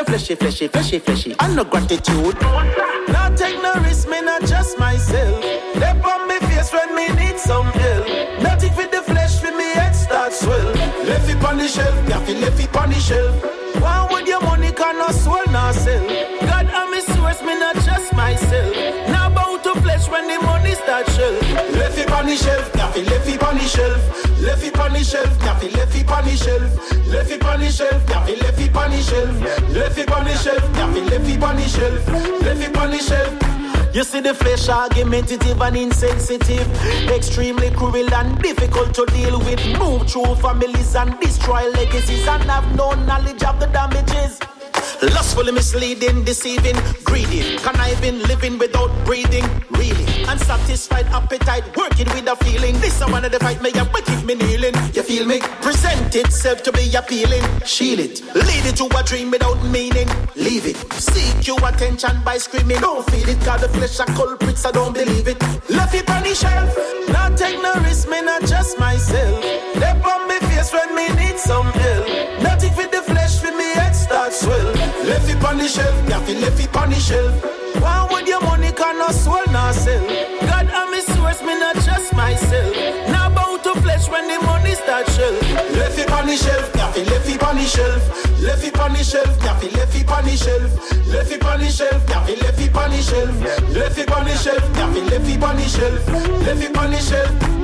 fleshy, and no gratitude. Now take no risk, me not just myself. They on me face when me need some help. Nothing for the flesh, for me head start swell. Left it on the shelf, yeah, left it on the shelf. One with your money, can no soul, no sell. God and me source, me not just myself. Now bout to flesh when the money start shell. Left it on the shelf, yeah, left it on the shelf. Left it on the shelf, yeah, left it on the shelf. Left it on the shelf, yeah, left it on the shelf. Left it on the shelf, yeah, left it on the shelf. Left it on the shelf. You see the flesh argumentative and insensitive, extremely cruel and difficult to deal with. Move through families and destroy legacies and have no knowledge of the damages. Lustfully misleading, deceiving, greedy, conniving, living without breathing, really. Unsatisfied appetite, working with a feeling. This is one of the fight me up, but keep me kneeling. You feel me? Present itself to be appealing. Shield it, lead it to a dream without meaning. Leave it, seek your attention by screaming. Don't feel it, cause the flesh are culprits, I don't believe it. Left it on the shelf, not take no risk, me not just myself. They on me face when me need some help. Nothing for the flesh, for me head start swell. Left it on the shelf, yeah, left it on the shelf. One with your money, can no soul, no sell. God and me source, me not just myself. Now bout to flesh when the money start shell. Left it on the shelf, yeah, left it on the shelf. Left it on the shelf, yeah, left it on the shelf. Left it on the shelf, yeah, left it on the shelf. Left it on the shelf, yeah, left it on the shelf. Left it on the shelf.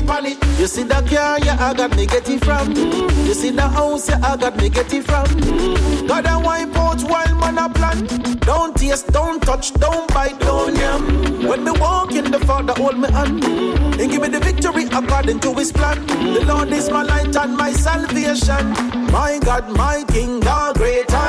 You see that car, yeah, I got me get it from. You see the house, yeah, I got me get it from. God and wipe out while man a plan. Don't taste, don't touch, don't bite, don't yam. When me walk in, the Father hold me hand and give me the victory according to His plan. The Lord is my light and my salvation. My God, my King, how great I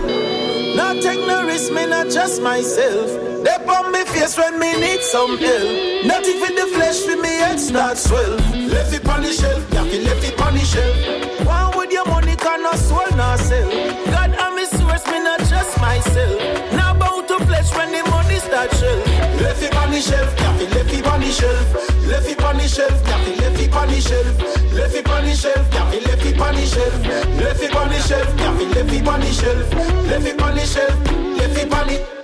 am. Not take no risk, me not just myself. They on me face when me need some help. Nothing for the flesh, for me head start swell. Left it on the shelf, yeah, left it on the shelf. One with your money, can no soul, no sell. God and me source, me not just myself. Now bout to flesh when the money start shell. Left it on the shelf, yeah, left it on the shelf. Left it on the shelf, yeah, left it on the shelf. Left it on the shelf, yeah, left it on the shelf. Left it on the shelf, yeah, left it on the shelf. Left it on the shelf, left it on the.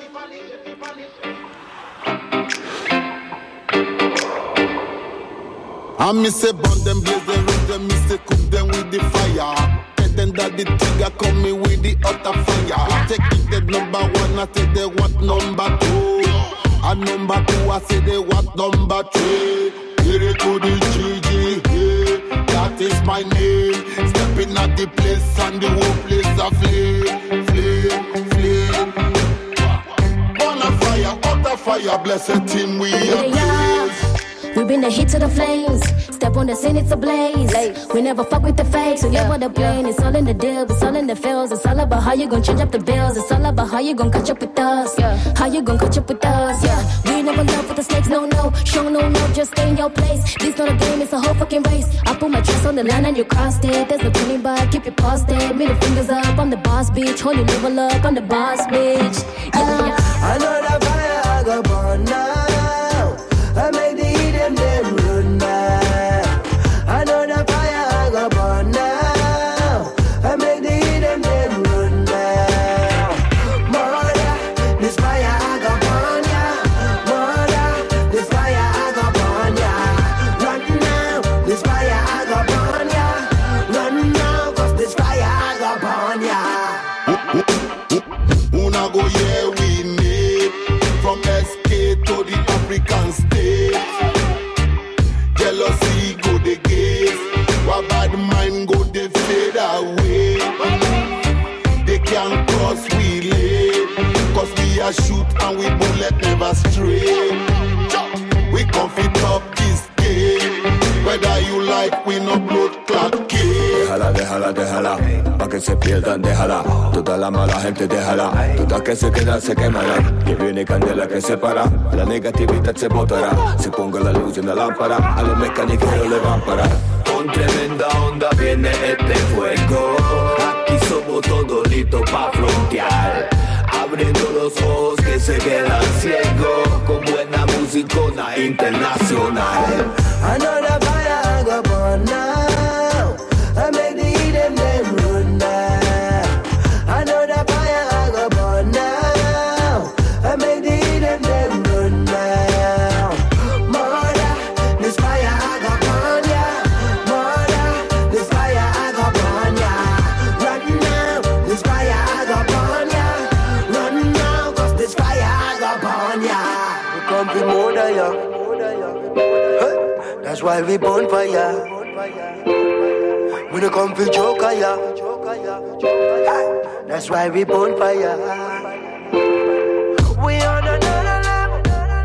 I miss a bond them blaze the rhythm, miss a cook them with the fire. Tell them that the trigger coming with the utter fire. Take it the number one, I say they want number two. And number two, I say they want number three. Get it to the GG, yeah, that is my name. Stepping at the place and the whole place a flame, flame, flame. On a fire, utter fire, blessed team we are praise. We bring the heat to the flames. Step on the scene, it's a blaze. We never fuck with the fakes. So yeah, what a plane. It's all in the deal, it's all in the feels. It's all about how you gon' change up the bills. It's all about how you gon' catch up with us. Yeah, how you gon' catch up with us. Yeah, we never love with the snakes. No, no, show no love, just stay in your place. This not a game, it's a whole fucking race. I put my trust on the line and you crossed it. There's no turning back, keep it posted. Middle fingers up, I'm the boss, bitch. Holy level up, I'm the boss, bitch. Yeah, I know that fire I got burn now. I make the heat and them run now. I know the fire I got burn now. I make the heat and them run now. Mother, this fire I got burn ya. Mother, this fire I got burn ya. Run now, this fire I got burn ya. Run now, cause this fire I got burn ya. Una go yeah we need from SK to the African state. Jealousy go the gaze, while bad mind go the fade away. They can't cross we lane, cause we are shoot and we bullet never stray. We come fit up this game, whether you like we no blood clot game. Déjala, pa' que se pierdan, déjala. Toda la mala gente, déjala. Toda que se queda, se quemará. Y viene candela que se para. La negatividad se botará. Se ponga la luz en la lámpara. A los mecánicos le van a parar. Con tremenda onda viene este fuego. Aquí somos todos listos pa' frontear. Abriendo los ojos que se quedan ciegos. Con buena música Icona internacional. Another fire I go burn now. I make the heat them run now. Another fire I go burn now. I make the heat them run now. Mother, this fire I go burn ya. Mother, this fire I go burn ya. Run now, this fire I go burn ya. Run now, cause this fire I go burn ya. We come to murder ya. That's why we burn fire. We don't come for joker, yeah. That's why we burn fire. We on another level.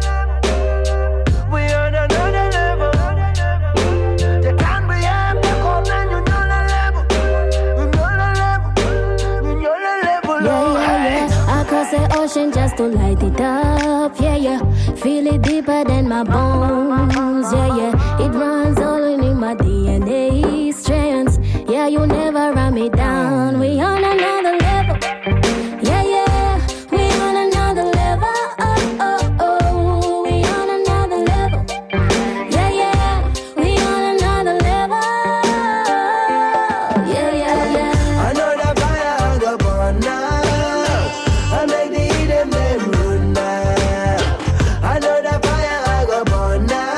We on another level. The time we have to come and you know the level. You know the level. You know the level. Yeah. I cross the ocean just to light it up. Yeah. Feel it deeper than my bones. Yeah. It runs all in my DNA strands. Yeah, you never run me down. We on another level. Yeah. We on another level. Oh. We on another level. Yeah. We on another level. Yeah. Another fire I go burn now. I make the heat them run now. Another fire I go burn now.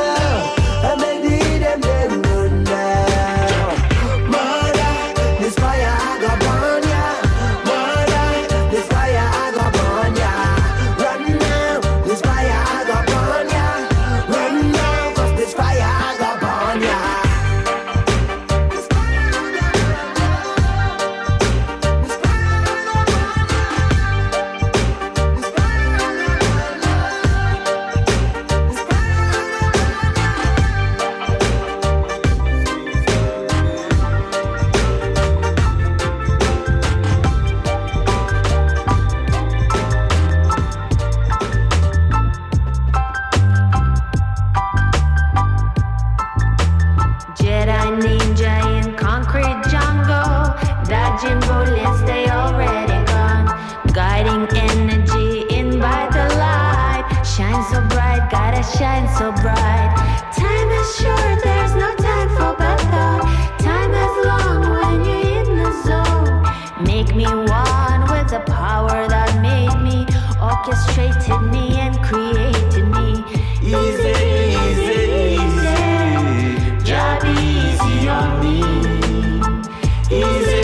Shine so bright. Time is short, there's no time for backup. Time is long when you're in the zone. Make me one with the power that made me, orchestrated me and created me. Easy. Job easy on me. Easy.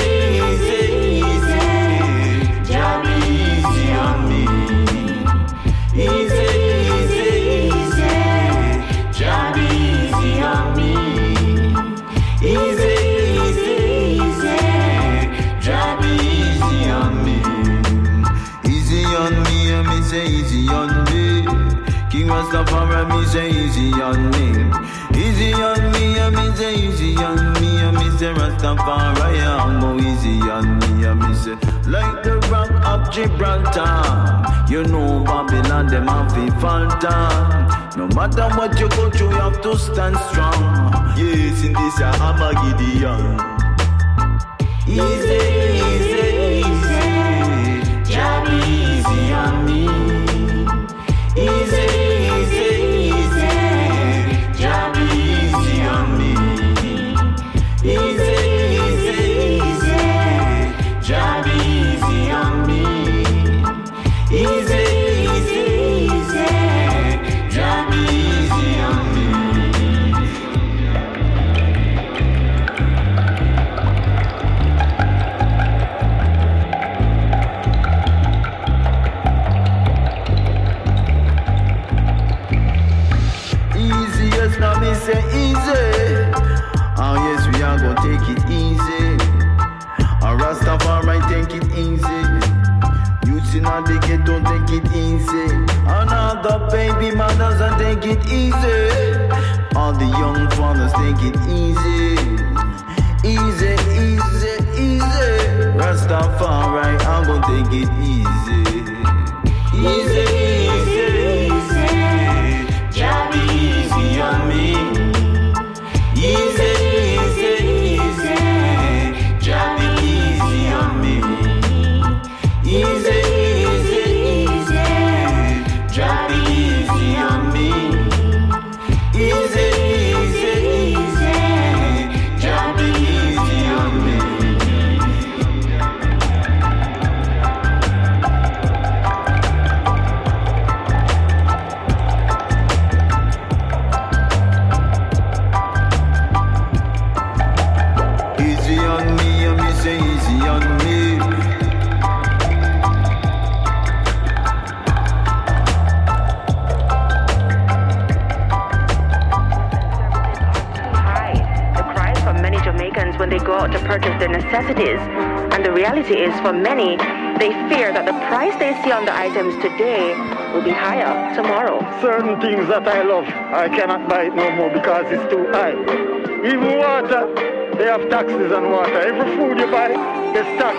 Job easy on me. Easy. Job easy on me. Easy. Job easy on me. Easy on me, and me say easy on me. King Rastafari, me say easy on me. Easy on me, and me say easy on me. And me say Rastafari, I'm go easy on me. And me say like the rock of Gibraltar. You know Babylon, them have to falter. No matter what you go through, you have to stand strong. Yes, in this Armageddon. Easy. Job easy on me. Easy. Job easy on me. Easy. Job easy on me. Easy. Job easy on me. Easy, yes, now me say easy. Oh yes, we are gonna take it easy. Rastafari take it easy. Youths in the ghetto take it easy. Another baby mothers and take it easy. All the young fathers take it easy. Easy. Rastafari, I'm gonna take it easy. Easy. Job easy on me. Easy. Job easy on me. Easy. Job easy on me. out to purchase their necessities. And the reality is, for many, they fear that the price they see on the items today will be higher tomorrow. Certain things that I love, I cannot buy it no more because it's too high. Even water, they have taxes on water. Every food you buy, there's tax.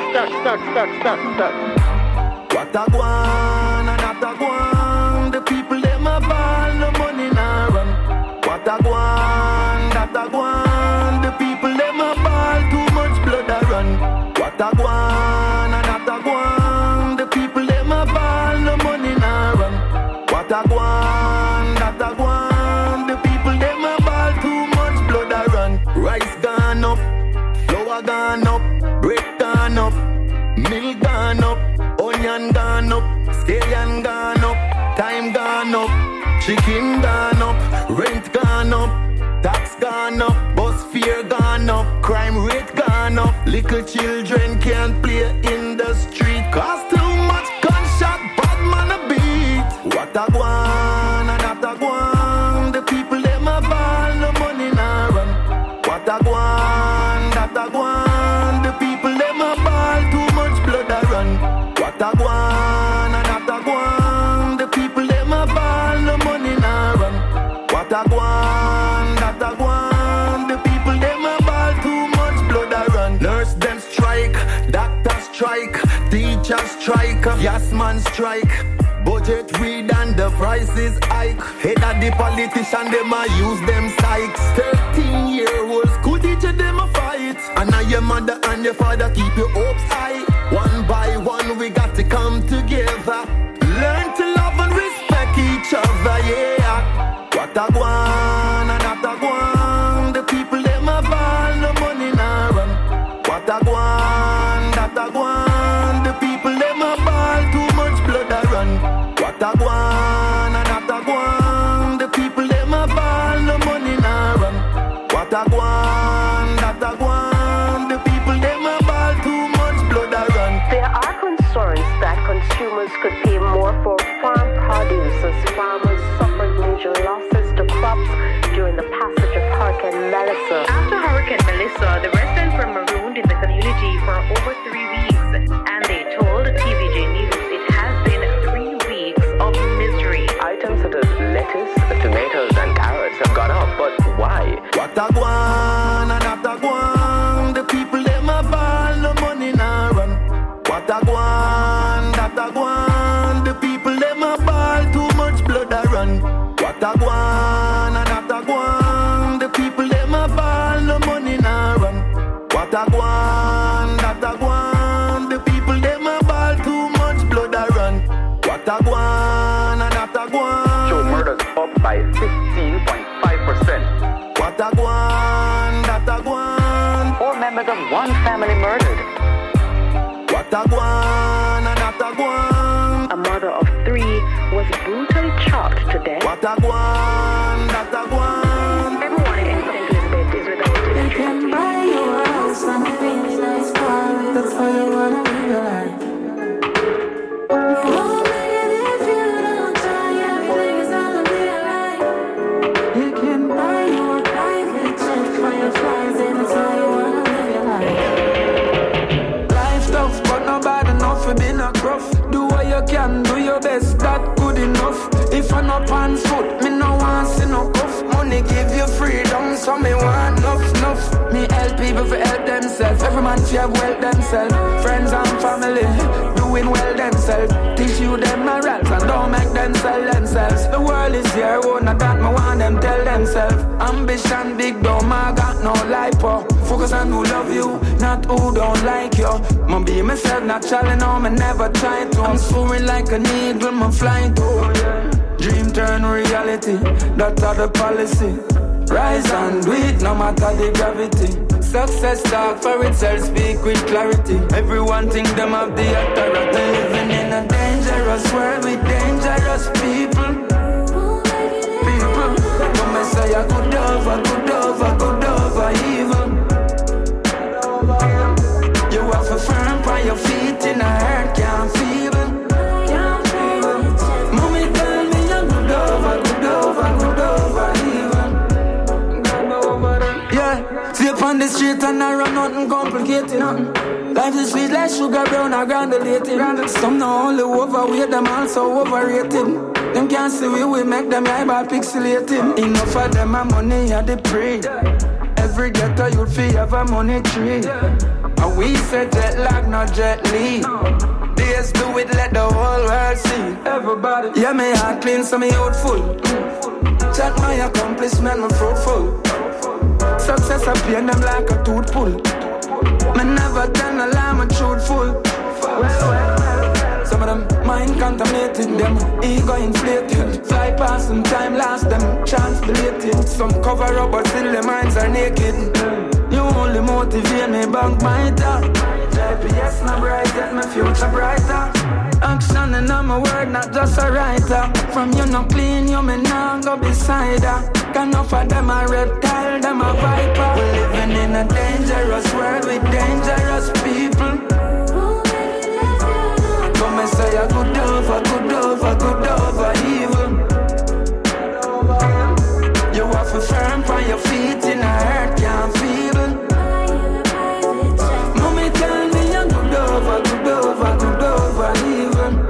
What a guan and not a guan. The people them a ball, no money nah run. What a guan, that a guan. The people them a ball, too much blood a run. What a guan and not a guan. The people them a ball, no money nah run. What a guan, that a guan. The people them a ball, too much blood a run. Rice gone up, flour gone up, bread gone up, milk gone up, onion gone up, scallion gone up, time gone up, chicken gone up, rent gone up, tax gone up, bus fare gone up, crime rate gone up. Little children can't play in the street, cause too much gunshot, bad man a beat. What a guan and not a guan. The people them a ball, no money nah run. What a guan, that a guan. The people them a ball, too much blood a run. What a guan and not a guan. The people them a ball, no money nah run. What a guan, that a guan. The people them a ball, too much blood a run. Nurse them strike, doctor strike, teacher strike, yes man strike. Budget read and the prices hike. Head of the politician, them a use them sykes. 13-year-olds could teach them a fight. And now your mother and your father keep your hopes high. One by one we got to come together. Learn to love and respect each other, yeah. What a guan and not a guan. The people them a ball, no money nah run. What a guan, that a guan. The people them a ball, too much blood a run. What a guan and not a guan. The people them a ball, no money nah run. What a guan, that a guan. The people them a ball, too much blood a run. There are concerns that consumers could pay more for farm produce as farmers suffered major losses to crops during the passage of Hurricane Melissa. After Hurricane Melissa, the residents were marooned in the community for over 3 weeks, and they told TVJ News it has been 3 weeks of misery. Items such as lettuce, tomatoes, and carrots have gone up, but why? What a guan and not a guan. The people them a ball, no money nah run. What a guan, that a guan. The people them a ball, too much blood a run. What a guan and not a guan. The people them a ball, no money nah run. What a guan, that a guan. The people them a ball, too much blood a run. What a guan and not a guan. Show murders up by 15.5%. What a guan, that a guan. 4 members of one family murdered. What a guan and not a guan. A mother of 3 was brutally chopped to death. What a guan, that a guan. Everyone in St. Elizabeth is without children. You can buy your house and a really nice car. That's how you wanna live your life. You won't make it if you don't try. Everything is gonna be alright. You can buy your private jet for your flights, and that's how you wanna live your life. Life tough, but nobody enough for being a gruff. Do what you can, do your best, that good enough. If I'm up on foot, me no want see no cuff. Money give you freedom, so me want enough. Me help people for help themselves. Every man fi have wealth themselves. Friends and family doing well themselves. Teach you them morals and don't make them sell themselves. The world is here, oh, not that me want them tell themselves. Ambition big, though I got no lipo. Focus on who love you, not who don't like you. Me be myself, naturally, no, me never try to. I'm soaring like an eagle, me flying to. Dream turn reality, that's how the policy. Rise and do it, no matter the gravity. Success talk for itself, speak with clarity. Everyone think them have the authority. Living in a dangerous world with dangerous people. When I say I good over evil. You have a firm on your feet in a hurt, can't feel it. Mommy tell me I'm good over evil. Yeah, see upon on the street and I run nothing complicated. Life is sweet like sugar brown or granulated. Some not only overweight, them also overrated. Them can't see we make them eyeball pixelated. Enough of them a money at the pre. Every ghetto you'll feel have a money tree. And we say jet lag, not jet lead. Days do it, let the whole world see. Everybody, yeah, me heart clean, so me out full. Check my accomplishment, me fruitful. Success I pain them like a tooth pull. Me never tell a lie, me truthful. Some of them mind contaminated, them ego inflated. Fly past them, time last them, chance belated. Some cover up but still their minds are naked. You only motivate me, bank my talk. GPS not bright, yet my future brighter. Action and I'm a word, not just a writer. From you not clean, you may not go beside her. Can offer them a reptile, them a viper. We're living in a dangerous world with dangerous people. Come and say a good over, good over, good over evil. You have to firm on your feet in a hurt, can't feeble. Mommy tell me you're good over, good over, good over evil.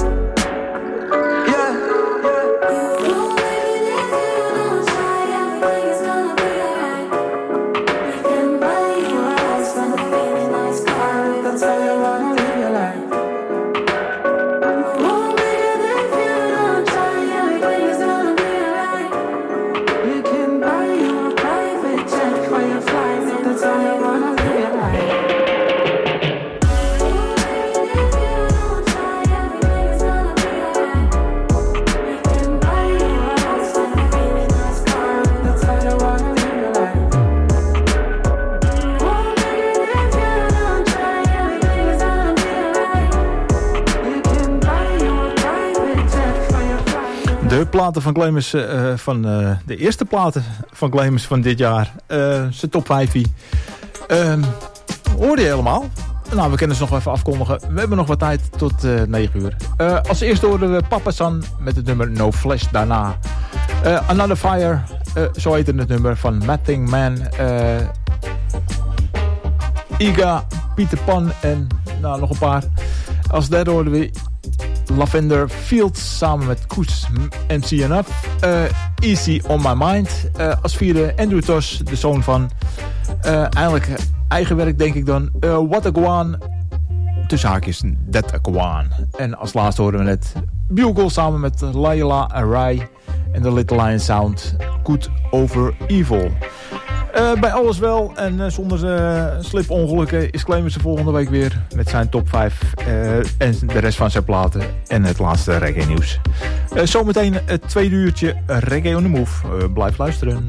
De platen van Clemens, de eerste platen van Clemens van dit jaar. Zijn top 5. Hoorde je helemaal? Nou, we kunnen ze nog even afkondigen. We hebben nog wat tijd tot 9 uur. Als eerste hoorden we Papa San met het nummer No Flash. Daarna Another Fire, zo heette het nummer van Matting Man. Iga, Peter Pan en nou, nog een paar. Als derde hoorden we Lavender Fields samen met Koes, MC Enough. Easy On My Mind. Als vierde Andrew Tosh, de zoon van eigenlijk eigen werk denk ik dan. What a Guan. Tussen haakjes That a Guan. En als laatste horen we net Bugle samen met Laila Arai en The Little Lion Sound. Good Over Evil. Bij alles wel en zonder slipongelukken is Clemens de volgende week weer met zijn top 5 en de rest van zijn platen en het laatste reggae nieuws. Zometeen het tweede uurtje Reggae on the Move. Blijf luisteren.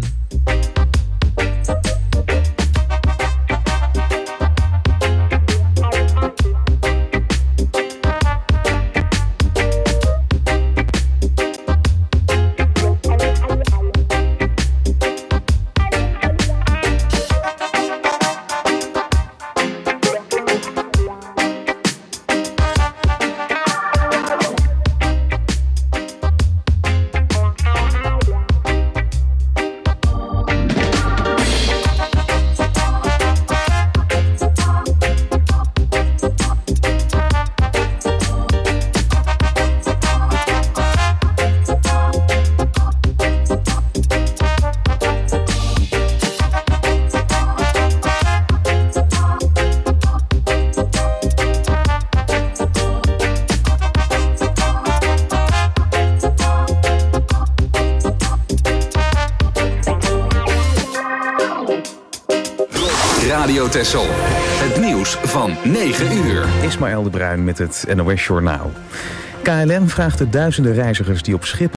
Radio Texel. Het nieuws van 9 uur. Ismaël de Bruin met het NOS Journaal. KLM vraagt de duizenden reizigers die op Schiphol